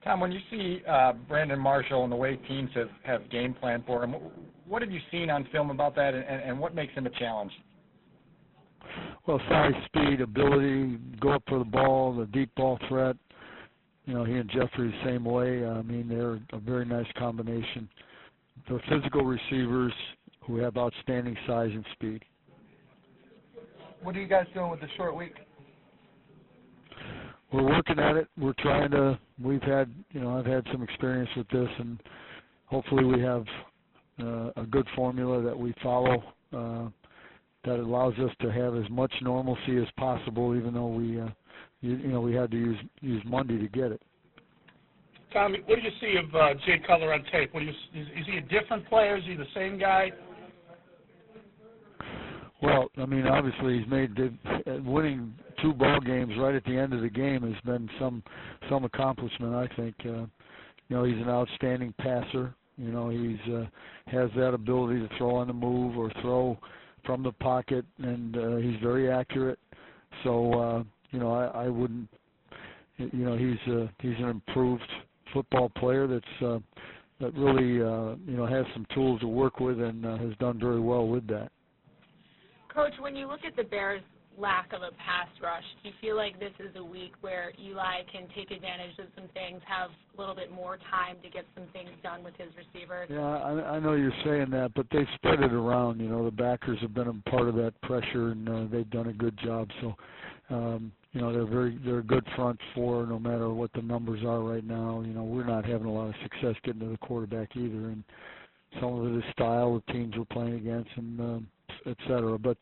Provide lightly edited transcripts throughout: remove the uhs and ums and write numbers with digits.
Tom, when you see Brandon Marshall and the way teams have game planned for him, what have you seen on film about that, and what makes him a challenge? Well, size, speed, ability, go up for the ball, the deep ball threat. You know, he and Jeffrey the same way. I mean, they're a very nice combination. They're physical receivers who have outstanding size and speed. What are you guys doing with the short week? We're working at it. We're trying to. I've had some experience with this, and hopefully we have a good formula that we follow that allows us to have as much normalcy as possible, even though we had to use Monday to get it. Tom, what do you see of Jay Cutler on tape? Is he a different player? Is he the same guy? Well, I mean, obviously he's made winning 2 ball games right at the end of the game has been some accomplishment. I think he's an outstanding passer. He's has that ability to throw on the move or throw from the pocket, and he's very accurate. So I wouldn't. He's an improved football player that really has some tools to work with and has done very well with that. Coach, when you look at the Bears' lack of a pass rush, do you feel like this is a week where Eli can take advantage of some things, have a little bit more time to get some things done with his receivers? Yeah, I know you're saying that, but they've spread it around. The backers have been a part of that pressure, and they've done a good job. So, they're a good front four no matter what the numbers are right now. We're not having a lot of success getting to the quarterback either, and some of it is style of teams we're playing against, and et cetera. But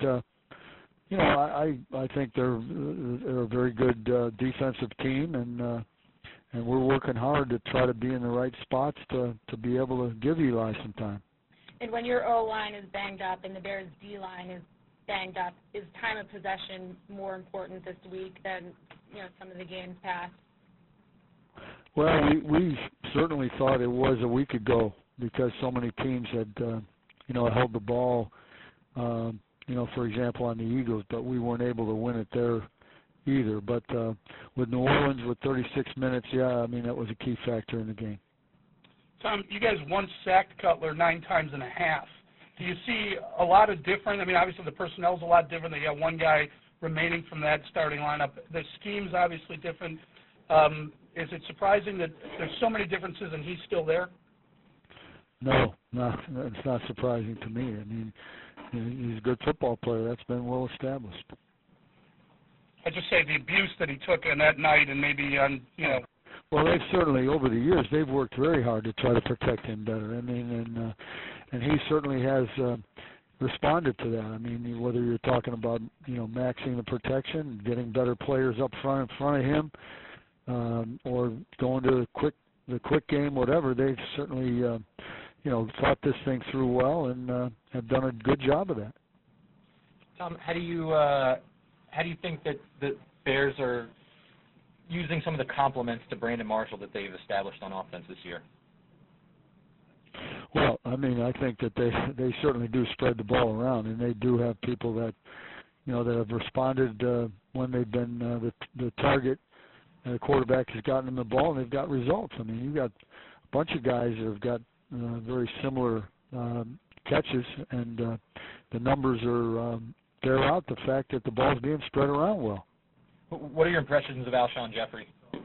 I think they're a very good defensive team, and we're working hard to try to be in the right spots to be able to give Eli some time. And when your O-line is banged up and the Bears' D-line is banged up, is time of possession more important this week than some of the games past? Well, we certainly thought it was a week ago because so many teams had held the ball. For example, on the Eagles, but we weren't able to win it there either. But with New Orleans with 36 minutes, that was a key factor in the game. Tom, you guys once sacked Cutler 9 times and a half. Do you see a lot of different? I mean, obviously the personnel's a lot different. They got one guy remaining from that starting lineup. The scheme's obviously different. Is it surprising that there's so many differences and he's still there? No, it's not surprising to me. I mean, he's a good football player. That's been well established. I just say the abuse that he took on that night and maybe on, Well, they've certainly, over the years, they've worked very hard to try to protect him better. I mean, and he certainly has responded to that. I mean, whether you're talking about, maxing the protection, getting better players up front in front of him, or going to the quick game, whatever, they've certainly thought this thing through well and have done a good job of that. Tom, how do you think that the Bears are using some of the compliments to Brandon Marshall that they've established on offense this year? Well, I mean, I think that they certainly do spread the ball around, and they do have people that that have responded when they've been the target. And the quarterback has gotten them the ball, and they've got results. I mean, you've got a bunch of guys that have got very similar catches, and the numbers are bear out the fact that the ball's being spread around well. What are your impressions of Alshon Jeffrey?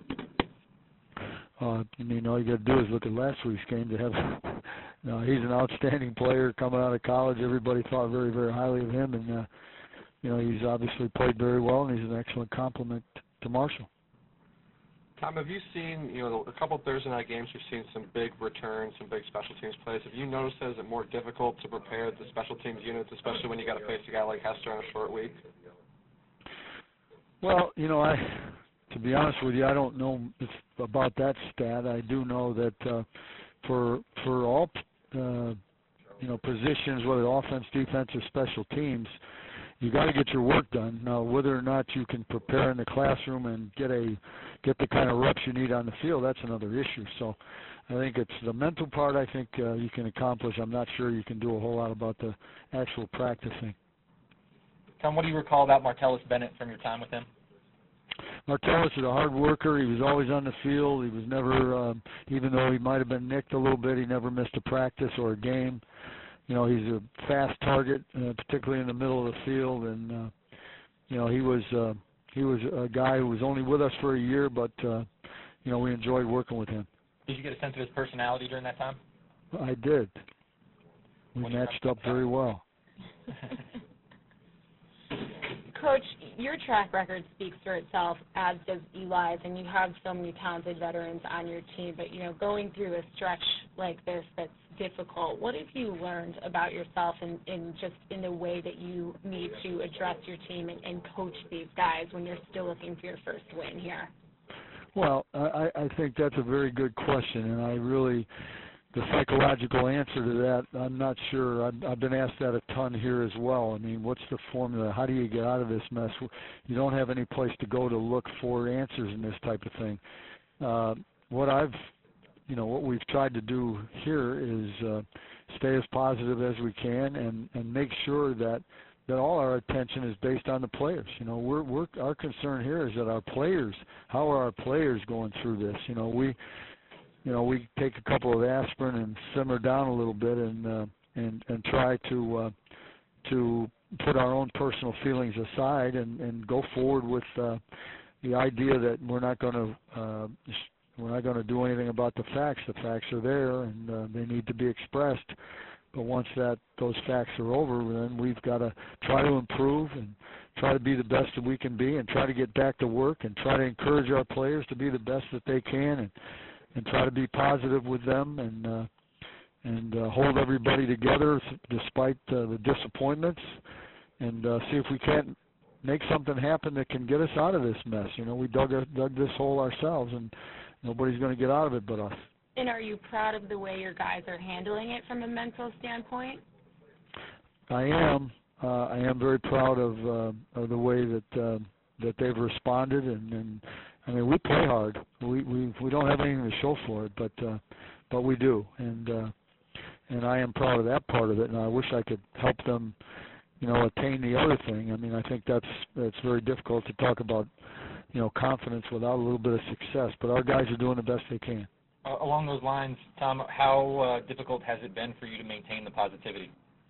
All you got to do is look at last week's game to have. He's an outstanding player coming out of college. Everybody thought very, very highly of him, and he's obviously played very well, and he's an excellent complement to Marshall. Tom, have you seen, a couple of Thursday night games, you've seen some big returns, some big special teams plays. Have you noticed that? Is it more difficult to prepare the special teams units, especially when you got to face a guy like Hester on a short week? Well, to be honest with you, I don't know about that stat. I do know that for all positions, whether offense, defense, or special teams, you got to get your work done. Now, whether or not you can prepare in the classroom and get the kind of reps you need on the field, that's another issue. So I think it's the mental part I think you can accomplish. I'm not sure you can do a whole lot about the actual practicing. Tom, what do you recall about Martellus Bennett from your time with him? Martellus is a hard worker. He was always on the field. He was never, even though he might have been nicked a little bit, he never missed a practice or a game. You know, he's a fast target, particularly in the middle of the field, and you know, he was a guy who was only with us for a year, but you know, we enjoyed working with him. Did you get a sense of his personality during that time? I did. We matched up very well. Coach, your track record speaks for itself, as does Eli's, and you have so many talented veterans on your team. But, you know, going through a stretch like this that's difficult, what have you learned about yourself in the way that you need to address your team and coach these guys when you're still looking for your first win here? Well, I think that's a very good question, and I really, the psychological answer to that, I'm not sure. I've been asked that a ton here as well. I mean, what's the formula? How do you get out of this mess? You don't have any place to go to look for answers in this type of thing. What we've tried to do here is stay as positive as we can and make sure that all our attention is based on the players. You know, our concern here is that our players, how are our players going through this? You know, we take a couple of aspirin and simmer down a little bit and try to put our own personal feelings aside and go forward with the idea that we're not going to do anything about the facts. The facts are there and they need to be expressed. But once those facts are over, then we've got to try to improve and try to be the best that we can be and try to get back to work and try to encourage our players to be the best that they can and try to be positive with them and hold everybody together despite the disappointments and see if we can't make something happen that can get us out of this mess. You know, we dug this hole ourselves, and nobody's going to get out of it but us. And are you proud of the way your guys are handling it from a mental standpoint? I am. I am very proud of the way that they've responded, and I mean, we play hard. We don't have anything to show for it, but we do, and I am proud of that part of it. And I wish I could help them, you know, attain the other thing. I mean, I think that's very difficult to talk about, you know, confidence without a little bit of success. But our guys are doing the best they can. Along those lines, Tom, how difficult has it been for you to maintain the positivity?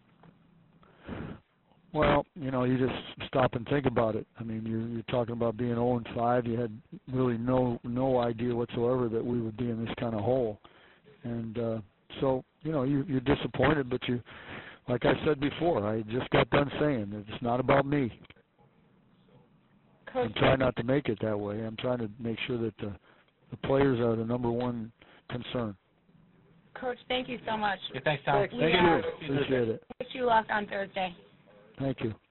Well, you know, you just stop and think about it. I mean, you're talking about being 0-5. You had really no idea whatsoever that we would be in this kind of hole. And so, you know, you're disappointed, but you, like I said before, I just got done saying that it's not about me. Coach, I'm trying not to make it that way. I'm trying to make sure that the players are the number one concern. Coach, thank you so much. Yeah, thanks, Tom. Thank you. Appreciate it. Wish you luck on Thursday. Thank you.